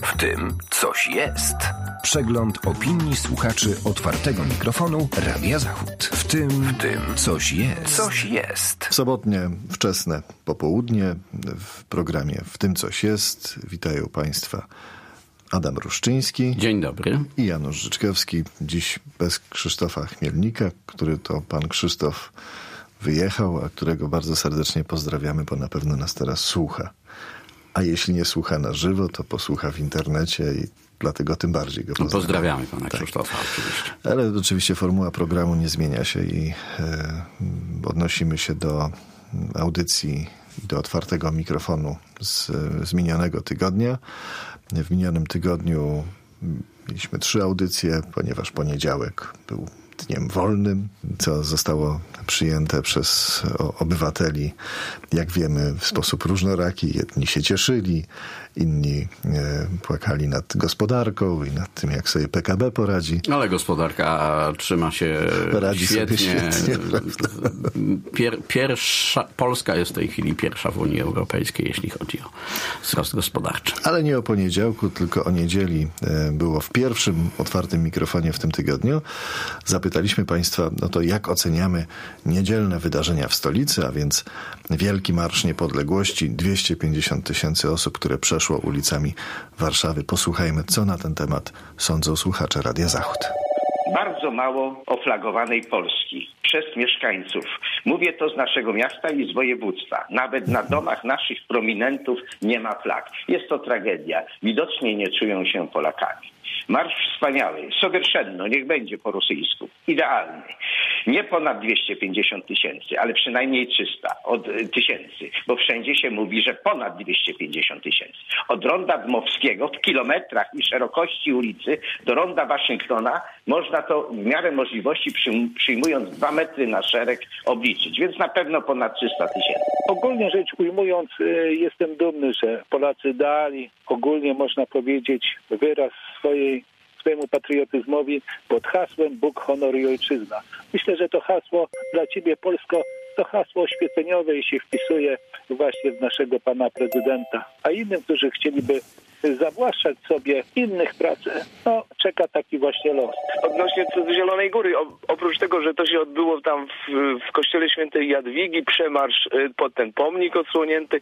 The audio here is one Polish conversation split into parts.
W tym coś jest. Przegląd opinii słuchaczy otwartego mikrofonu Radia Zachód. W tym coś jest. Coś jest. Sobotnie, wczesne popołudnie w programie W tym coś jest. Witają Państwa Adam Ruszczyński. Dzień dobry. I Janusz Życzkowski. Dziś bez Krzysztofa Chmielnika, który to pan Krzysztof wyjechał, a którego bardzo serdecznie pozdrawiamy, bo na pewno nas teraz słucha. A jeśli nie słucha na żywo, to posłucha w internecie i dlatego tym bardziej go pozdrawiamy. Pozdrawiamy pana Krzysztofa oczywiście. Ale oczywiście formuła programu nie zmienia się i odnosimy się do audycji i do otwartego mikrofonu z minionego tygodnia. W minionym tygodniu mieliśmy 3 audycje, ponieważ poniedziałek był dniem wolnym, co zostało przyjęte przez obywateli, jak wiemy, w sposób różnoraki. Jedni się cieszyli, inni płakali nad gospodarką i nad tym, jak sobie PKB poradzi. Ale gospodarka trzyma się świetnie. Polska jest w tej chwili pierwsza w Unii Europejskiej, jeśli chodzi o wzrost gospodarczy. Ale nie o poniedziałku, tylko o niedzieli było w pierwszym otwartym mikrofonie w tym tygodniu. Zapytaliśmy Państwa, no to jak oceniamy niedzielne wydarzenia w stolicy, a więc Wielki Marsz Niepodległości, 250 000 osób, które przeszło ulicami Warszawy. Posłuchajmy, co na ten temat sądzą słuchacze Radia Zachód. Bardzo mało oflagowanej Polski przez mieszkańców. Mówię to z naszego miasta i z województwa. Nawet na domach naszych prominentów nie ma flag. Jest to tragedia. Widocznie nie czują się Polakami. Marsz wspaniały, sowerszenno, niech będzie po rosyjsku, idealny. Nie ponad 250 000, ale przynajmniej 300 tysięcy, bo wszędzie się mówi, że ponad 250 000. Od ronda Dmowskiego w kilometrach i szerokości ulicy do ronda Waszyngtona można to w miarę możliwości, przyjmując 2 metry na szereg, obliczyć, więc na pewno ponad 300 000. Ogólnie rzecz ujmując, jestem dumny, że Polacy dali, ogólnie można powiedzieć, wyraz swojemu patriotyzmowi pod hasłem Bóg, honor i ojczyzna. Myślę, że to hasło dla Ciebie, Polsko, to hasło oświeceniowe i się wpisuje właśnie w naszego pana prezydenta. A innym, którzy chcieliby zawłaszczać sobie innych pracę, no czeka taki właśnie los. Odnośnie Zielonej Góry, oprócz tego, że to się odbyło tam w kościele świętej Jadwigi, przemarsz pod ten pomnik odsłonięty,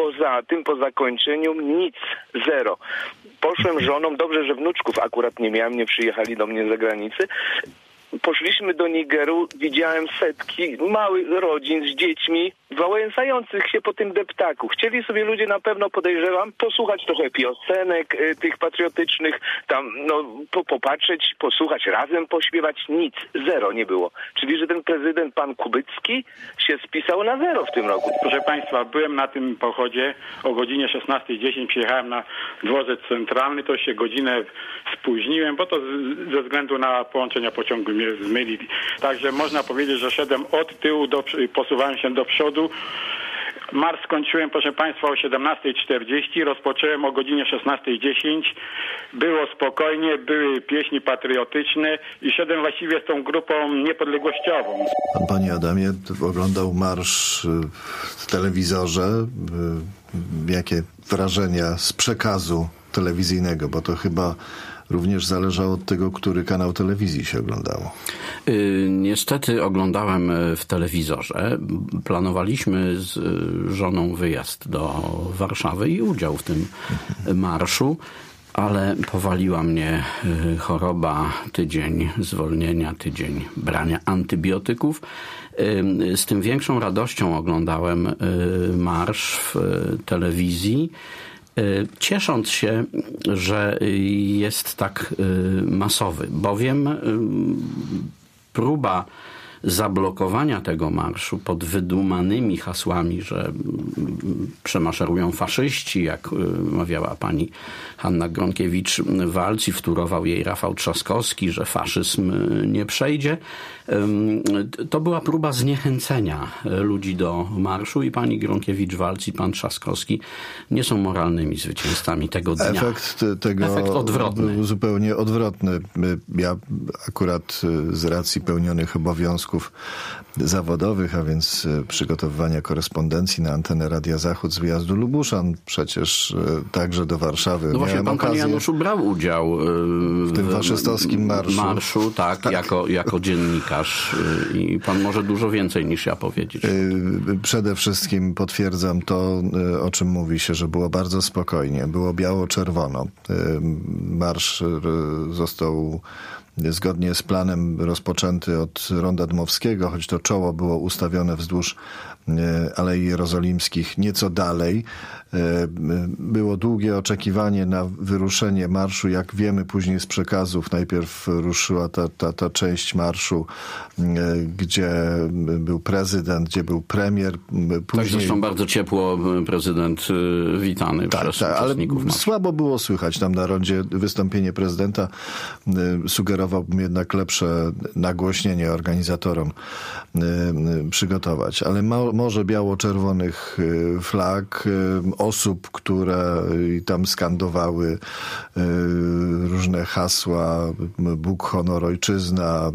po zakończeniu nic, zero. Poszłem żoną, dobrze, że wnuczków akurat nie miałem, nie przyjechali do mnie z zagranicy. Poszliśmy do Nigeru, widziałem setki małych rodzin z dziećmi wałęsających się po tym deptaku. Chcieli sobie ludzie, na pewno podejrzewam, posłuchać trochę piosenek tych patriotycznych, tam popatrzeć, posłuchać, razem pośpiewać. Nic, zero nie było. Czyli, że ten prezydent, pan Kubycki, się spisał na zero w tym roku. Proszę Państwa, byłem na tym pochodzie o godzinie 16:10, przyjechałem na dworzec centralny, to się godzinę spóźniłem, bo to ze względu na połączenia pociągu mnie zmylili. Także można powiedzieć, że szedłem od tyłu, posuwałem się do przodu. Marsz skończyłem, proszę Państwa, o 17:40, rozpocząłem o godzinie 16:10. Było spokojnie, były pieśni patriotyczne i szedłem właściwie z tą grupą niepodległościową. Pan, panie Adamie, oglądał marsz w telewizorze. Jakie wrażenia z przekazu telewizyjnego, bo to chyba również zależało od tego, który kanał telewizji się oglądało. Niestety oglądałem w telewizorze. Planowaliśmy z żoną wyjazd do Warszawy i udział w tym marszu, ale powaliła mnie choroba, tydzień zwolnienia, tydzień brania antybiotyków. Z tym większą radością oglądałem marsz w telewizji, ciesząc się, że jest tak masowy, bowiem próba zablokowania tego marszu pod wydumanymi hasłami, że przemaszerują faszyści, jak mawiała pani Hanna Gronkiewicz-Waltz i wtórował jej Rafał Trzaskowski, że faszyzm nie przejdzie. To była próba zniechęcenia ludzi do marszu i pani Gronkiewicz-Waltz i pan Trzaskowski nie są moralnymi zwycięzcami tego dnia. Efekt odwrotny. Był zupełnie odwrotny. Ja akurat z racji pełnionych obowiązków obowiązków zawodowych, a więc przygotowywania korespondencji na antenę Radia Zachód z wyjazdu Lubuszan, przecież także do Warszawy. No właśnie, pan, panie Januszu, brał udział w tym faszystowskim marszu. Tak, jako dziennikarz. I pan może dużo więcej niż ja powiedzieć. Przede wszystkim potwierdzam to, o czym mówi się, że było bardzo spokojnie. Było biało-czerwono. Marsz został zgodnie z planem rozpoczęty od Ronda Dmowskiego, choć to czoło było ustawione wzdłuż Alei Jerozolimskich nieco dalej. Było długie oczekiwanie na wyruszenie marszu. Jak wiemy później z przekazów, najpierw ruszyła ta część marszu, gdzie był prezydent, gdzie był premier. Później... Tak, zresztą bardzo ciepło prezydent witany przez uczestników marszu. Słabo było słychać tam na rondzie wystąpienie prezydenta. Sugerowałbym jednak lepsze nagłośnienie organizatorom przygotować. Ale morze biało-czerwonych flag, osób, które tam skandowały różne hasła, Bóg, honor, ojczyzna,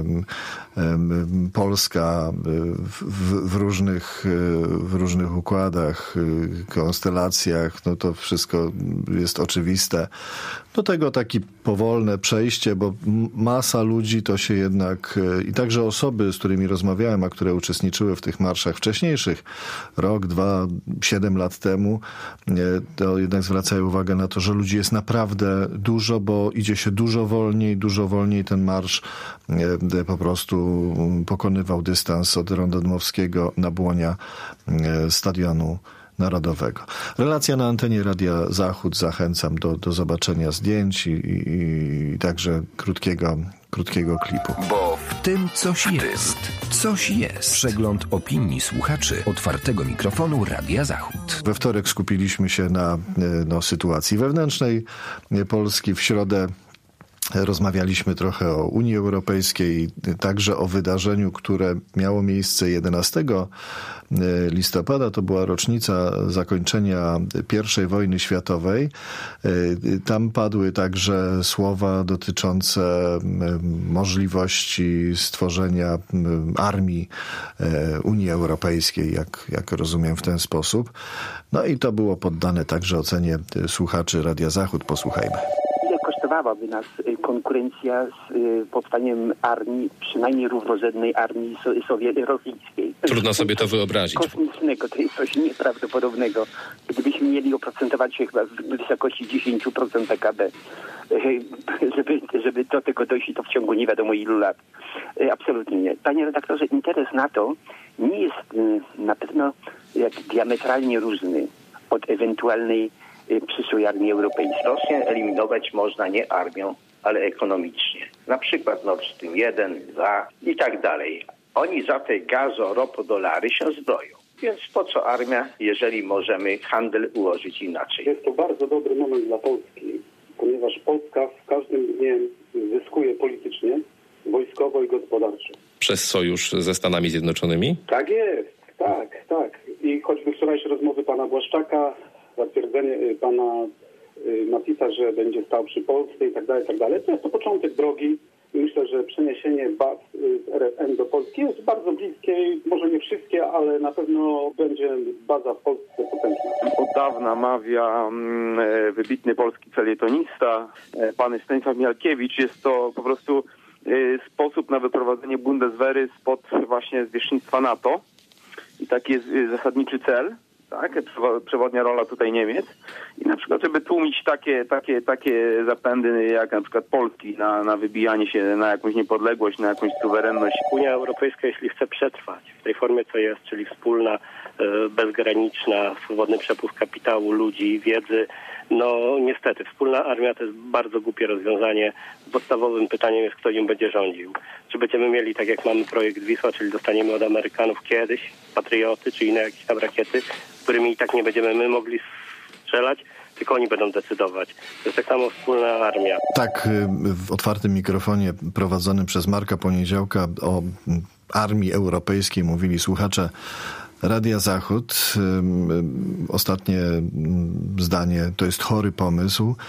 Polska w różnych układach, konstelacjach, no to wszystko jest oczywiste. Do tego takie powolne przejście, bo masa ludzi to się jednak, i także osoby, z którymi rozmawiałem, a które uczestniczyły w tych marszach wcześniejszych, rok, 2, 7 lat temu, to jednak zwracają uwagę na to, że ludzi jest naprawdę dużo, bo idzie się dużo wolniej ten marsz po prostu pokonywał dystans od Ronda Dmowskiego na błonia Stadionu Narodowego. Relacja na antenie Radia Zachód. Zachęcam do zobaczenia zdjęć i także krótkiego klipu. Bo w tym coś jest. Coś jest. Przegląd opinii słuchaczy otwartego mikrofonu Radia Zachód. We wtorek skupiliśmy się na sytuacji wewnętrznej Polski. W środę rozmawialiśmy trochę o Unii Europejskiej, także o wydarzeniu, które miało miejsce 11 listopada. To była rocznica zakończenia I wojny światowej. Tam padły także słowa dotyczące możliwości stworzenia armii Unii Europejskiej, jak rozumiem, w ten sposób. No i to było poddane także ocenie słuchaczy Radia Zachód. Posłuchajmy. Kosztowałaby nas konkurencja z powstaniem armii, przynajmniej równorzędnej armii rosyjskiej. Trudno sobie to wyobrazić. Kosmicznego, to jest coś nieprawdopodobnego. Gdybyśmy mieli oprocentować się chyba w wysokości 10% PKB, żeby do tego dojść, to w ciągu nie wiadomo ilu lat. Absolutnie nie. Panie redaktorze, interes NATO nie jest na pewno jak diametralnie różny od ewentualnej przyszłej armii europejskiej. Rosję eliminować można nie armią, ale ekonomicznie. Na przykład Nord Stream 1, 2 i tak dalej. Oni za te gazo-ropo-dolary się zbroją. Więc po co armia, jeżeli możemy handel ułożyć inaczej? Jest to bardzo dobry moment dla Polski, ponieważ Polska w każdym dniem zyskuje politycznie, wojskowo i gospodarczo. Przez sojusz ze Stanami Zjednoczonymi? Tak jest, tak. I choćby wczorajsze rozmowy pana Błaszczaka, zatwierdzenie pana Matisa, że będzie stał przy Polsce i tak dalej, to jest to początek drogi. Myślę, że przeniesienie baz z RFN do Polski jest bardzo bliskie, może nie wszystkie, ale na pewno będzie baza w Polsce potężna. Od dawna mawia wybitny polski felietonista, pan Stanisław Miałkiewicz. Jest to po prostu sposób na wyprowadzenie Bundeswehry spod właśnie zwierzchnictwa NATO. I taki jest zasadniczy cel. Tak, przewodnia rola tutaj Niemiec i na przykład, żeby tłumić takie zapędy jak na przykład Polski na wybijanie się na jakąś niepodległość, na jakąś suwerenność. Unia Europejska, jeśli chce przetrwać w tej formie, co jest, czyli wspólna, bezgraniczna, swobodny przepływ kapitału, ludzi, wiedzy, no niestety, wspólna armia to jest bardzo głupie rozwiązanie. Podstawowym pytaniem jest, kto nim będzie rządził. Czy będziemy mieli, tak jak mamy projekt Wisła, czyli dostaniemy od Amerykanów kiedyś Patrioty, czy inne jakieś tam rakiety, którymi i tak nie będziemy my mogli strzelać, tylko oni będą decydować. To jest tak samo wspólna armia. Tak, w otwartym mikrofonie prowadzonym przez Marka Poniedziałka o armii europejskiej mówili słuchacze Radia Zachód. Ostatnie zdanie, to jest chory pomysł,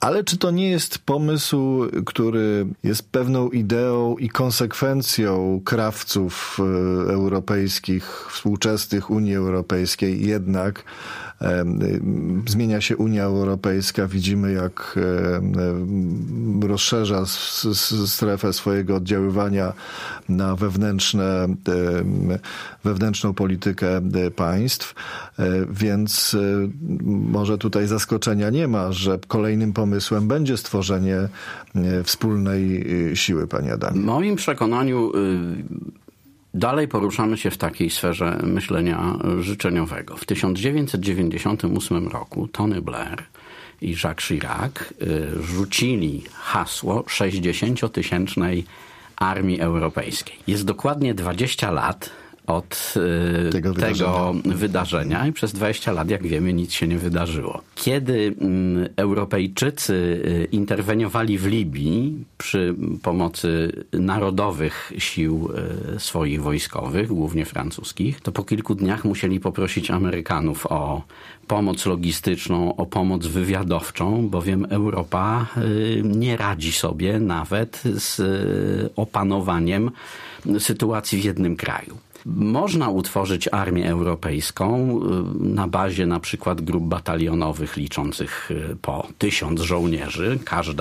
Ale czy to nie jest pomysł, który jest pewną ideą i konsekwencją krawców europejskich, współczesnych Unii Europejskiej? Jednak zmienia się Unia Europejska, widzimy jak rozszerza strefę swojego oddziaływania na wewnętrzną politykę państw, więc może tutaj zaskoczenia nie ma, że kolejnym pomysłem będzie stworzenie wspólnej siły, panie Adamie. W moim przekonaniu dalej poruszamy się w takiej sferze myślenia życzeniowego. W 1998 roku Tony Blair i Jacques Chirac rzucili hasło 60-tysięcznej armii europejskiej. Jest dokładnie 20 lat od tego wydarzenia i przez 20 lat, jak wiemy, nic się nie wydarzyło. Kiedy Europejczycy interweniowali w Libii przy pomocy narodowych sił swoich wojskowych, głównie francuskich, to po kilku dniach musieli poprosić Amerykanów o pomoc logistyczną, o pomoc wywiadowczą, bowiem Europa nie radzi sobie nawet z opanowaniem sytuacji w jednym kraju. Można utworzyć armię europejską na bazie na przykład grup batalionowych liczących po 1000 żołnierzy.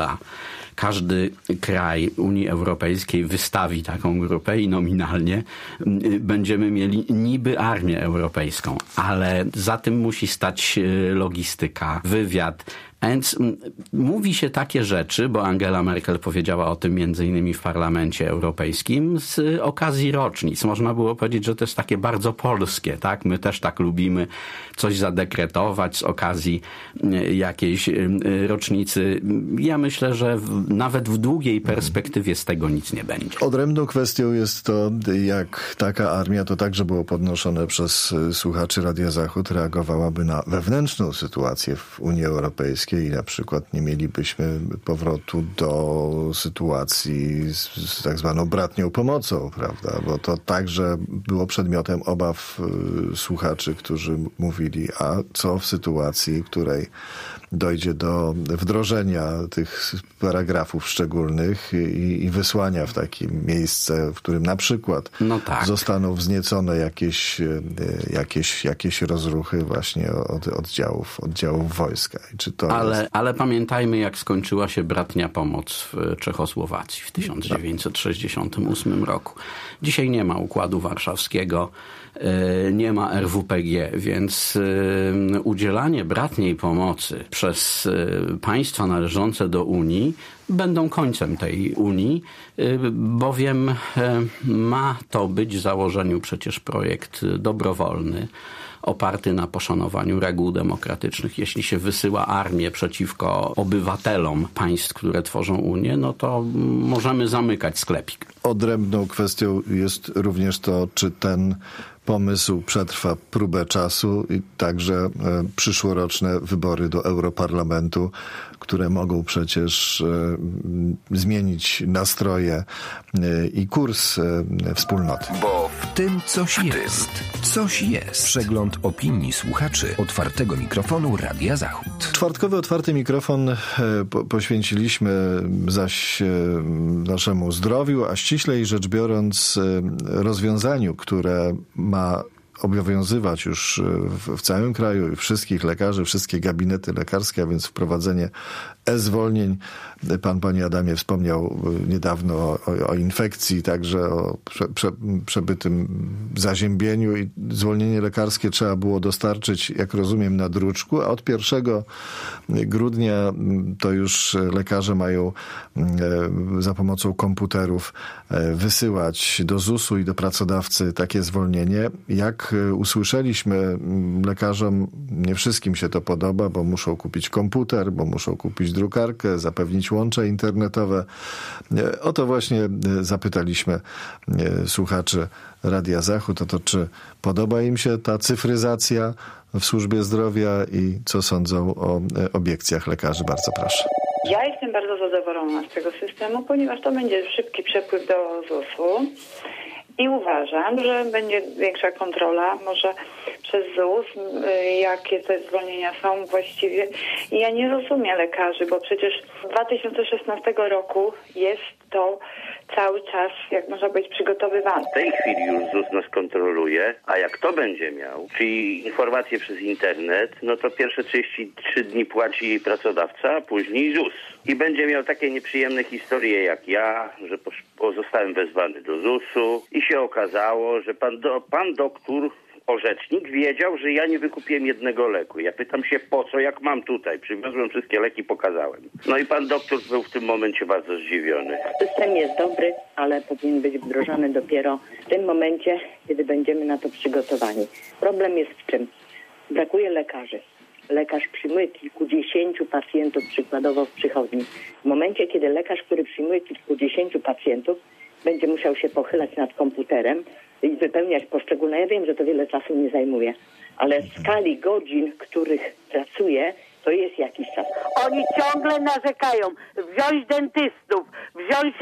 Każdy kraj Unii Europejskiej wystawi taką grupę i nominalnie będziemy mieli niby armię europejską, ale za tym musi stać logistyka, wywiad. A więc mówi się takie rzeczy, bo Angela Merkel powiedziała o tym między innymi w Parlamencie Europejskim z okazji rocznic. Można było powiedzieć, że to jest takie bardzo polskie, tak? My też tak lubimy coś zadekretować z okazji jakiejś rocznicy. Ja myślę, że nawet w długiej perspektywie z tego nic nie będzie. Odrębną kwestią jest to, jak taka armia, to także było podnoszone przez słuchaczy Radia Zachód, reagowałaby na wewnętrzną sytuację w Unii Europejskiej i na przykład nie mielibyśmy powrotu do sytuacji z tak zwaną bratnią pomocą, prawda? Bo to także było przedmiotem obaw słuchaczy, którzy mówili, a co w sytuacji, w której dojdzie do wdrożenia tych paragrafów szczególnych i wysłania w takie miejsce, w którym na przykład zostaną wzniecone jakieś rozruchy właśnie oddziałów wojska. Czy to ale pamiętajmy, jak skończyła się bratnia pomoc w Czechosłowacji w 1968 roku. Dzisiaj nie ma Układu Warszawskiego, nie ma RWPG, więc udzielanie bratniej pomocy przez państwa należące do Unii będą końcem tej Unii, bowiem ma to być w założeniu przecież projekt dobrowolny, oparty na poszanowaniu reguł demokratycznych. Jeśli się wysyła armię przeciwko obywatelom państw, które tworzą Unię, no to możemy zamykać sklepik. Odrębną kwestią jest również to, czy ten pomysł przetrwa próbę czasu i także przyszłoroczne wybory do Europarlamentu, które mogą przecież zmienić nastroje i kurs wspólnoty. Bo w tym coś jest. Coś jest. Przegląd opinii słuchaczy Otwartego Mikrofonu Radia Zachód. Czwartkowy Otwarty Mikrofon poświęciliśmy zaś naszemu zdrowiu, a ściślej rzecz biorąc rozwiązaniu, które ma obowiązywać już w całym kraju i wszystkich lekarzy, wszystkie gabinety lekarskie, a więc wprowadzenie e-zwolnień. Pan, panie Adamie, wspomniał niedawno o infekcji, także o przebytym zaziębieniu i zwolnienie lekarskie trzeba było dostarczyć, jak rozumiem, na druczku, a od 1 grudnia to już lekarze mają za pomocą komputerów wysyłać do ZUS-u i do pracodawcy takie zwolnienie. Jak usłyszeliśmy, lekarzom nie wszystkim się to podoba, bo muszą kupić komputer, bo muszą kupić drukarkę, zapewnić łącze internetowe. O to właśnie zapytaliśmy słuchaczy Radia Zachód, o to, czy podoba im się ta cyfryzacja w służbie zdrowia i co sądzą o obiekcjach lekarzy. Bardzo proszę. Ja jestem bardzo zadowolona z tego systemu, ponieważ to będzie szybki przepływ do ZUS-u i uważam, że będzie większa kontrola. Może przez ZUS, jakie te zwolnienia są właściwie. I ja nie rozumiem lekarzy, bo przecież z 2016 roku jest to cały czas, jak można powiedzieć, przygotowywane. W tej chwili już ZUS nas kontroluje, a jak to będzie miał, czyli informacje przez internet, no to pierwsze 33 dni płaci jej pracodawca, a później ZUS. I będzie miał takie nieprzyjemne historie jak ja, że zostałem wezwany do ZUS-u i się okazało, że pan doktor, orzecznik, wiedział, że ja nie wykupiłem jednego leku. Ja pytam się po co, jak mam tutaj. Przywiozłem wszystkie leki, pokazałem. No i pan doktor był w tym momencie bardzo zdziwiony. System jest dobry, ale powinien być wdrożony dopiero w tym momencie, kiedy będziemy na to przygotowani. Problem jest w czym? Brakuje lekarzy. Lekarz przyjmuje kilkudziesięciu pacjentów przykładowo w przychodni. W momencie, kiedy lekarz, który przyjmuje kilkudziesięciu pacjentów, będzie musiał się pochylać nad komputerem i wypełniać poszczególne. Ja wiem, że to wiele czasu nie zajmuje, ale w skali godzin, których pracuje, to jest jakiś czas. Oni ciągle narzekają. Wziąć dentystów, wziąć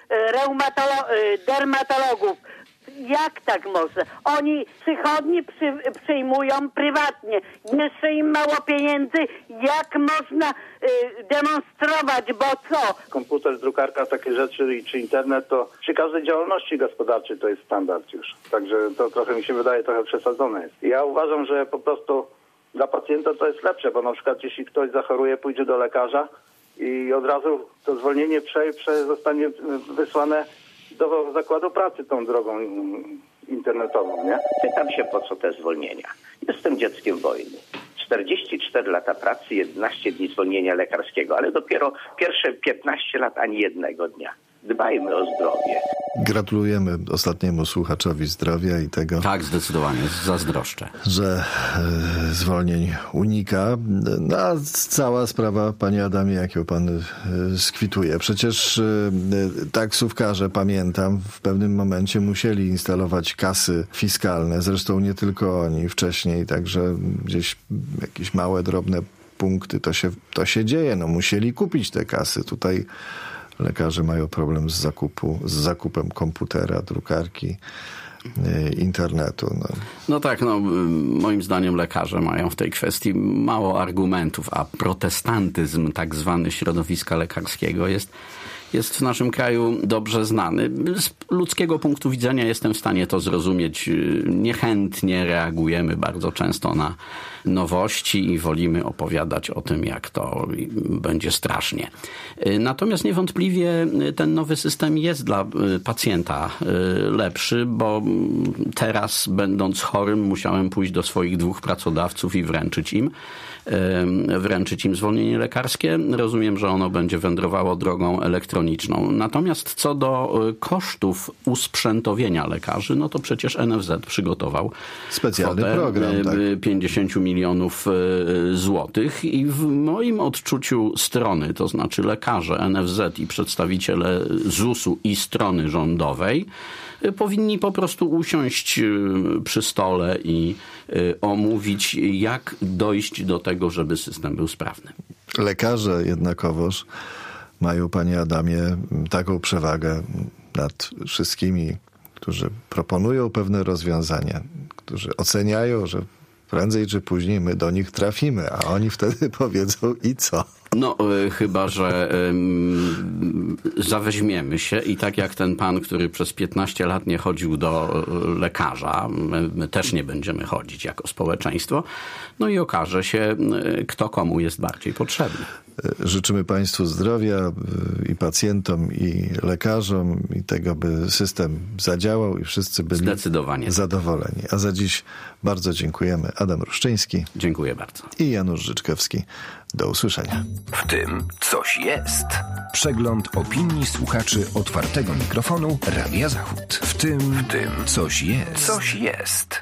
dermatologów. Jak tak można? Oni przychodnie przyjmują prywatnie. Jeszcze im mało pieniędzy. Jak można demonstrować, bo co? Komputer, drukarka, takie rzeczy czy internet, to przy każdej działalności gospodarczej to jest standard już. Także to trochę mi się wydaje trochę przesadzone jest. Ja uważam, że po prostu dla pacjenta to jest lepsze, bo na przykład jeśli ktoś zachoruje, pójdzie do lekarza i od razu to zwolnienie zostanie wysłane do zakładu pracy tą drogą internetową, nie? Pytam się, po co te zwolnienia. Jestem dzieckiem wojny. 44 lata pracy, 11 dni zwolnienia lekarskiego, ale dopiero pierwsze 15 lat ani jednego dnia. Dbajmy o zdrowie. Gratulujemy ostatniemu słuchaczowi zdrowia i tego... Tak, zdecydowanie, zazdroszczę. Że zwolnień unika. No, a cała sprawa, panie Adamie, jak ją pan skwituje. Przecież taksówkarze, pamiętam, w pewnym momencie musieli instalować kasy fiskalne. Zresztą nie tylko oni, wcześniej także gdzieś jakieś małe, drobne punkty. To się dzieje. No, musieli kupić te kasy. Tutaj lekarze mają problem z zakupem komputera, drukarki, internetu. No tak, moim zdaniem lekarze mają w tej kwestii mało argumentów, a protestantyzm tak zwany środowiska lekarskiego jest w naszym kraju dobrze znany. Z ludzkiego punktu widzenia jestem w stanie to zrozumieć. Niechętnie reagujemy bardzo często na nowości i wolimy opowiadać o tym, jak to będzie strasznie. Natomiast niewątpliwie ten nowy system jest dla pacjenta lepszy, bo teraz, będąc chorym, musiałem pójść do swoich 2 pracodawców i wręczyć im zwolnienie lekarskie. Rozumiem, że ono będzie wędrowało drogą elektroniczną. Natomiast co do kosztów usprzętowienia lekarzy, no to przecież NFZ przygotował specjalny program, 50 milionów złotych i w moim odczuciu strony, to znaczy lekarze, NFZ i przedstawiciele ZUS-u i strony rządowej powinni po prostu usiąść przy stole i omówić, jak dojść do tego, żeby system był sprawny. Lekarze jednakowoż mają, panie Adamie, taką przewagę nad wszystkimi, którzy proponują pewne rozwiązania, którzy oceniają, że prędzej czy później my do nich trafimy, a oni wtedy powiedzą i co? No, chyba że zaweźmiemy się i tak jak ten pan, który przez 15 lat nie chodził do lekarza, my też nie będziemy chodzić jako społeczeństwo, no i okaże się, kto komu jest bardziej potrzebny. Życzymy państwu zdrowia i pacjentom, i lekarzom, i tego, by system zadziałał i wszyscy byli zadowoleni. A za dziś bardzo dziękujemy. Adam Ruszczyński. Dziękuję bardzo. I Janusz Życzkewski. Do usłyszenia. W tym coś jest. Przegląd opinii słuchaczy otwartego mikrofonu Radia Zachód. W tym coś jest. Coś jest.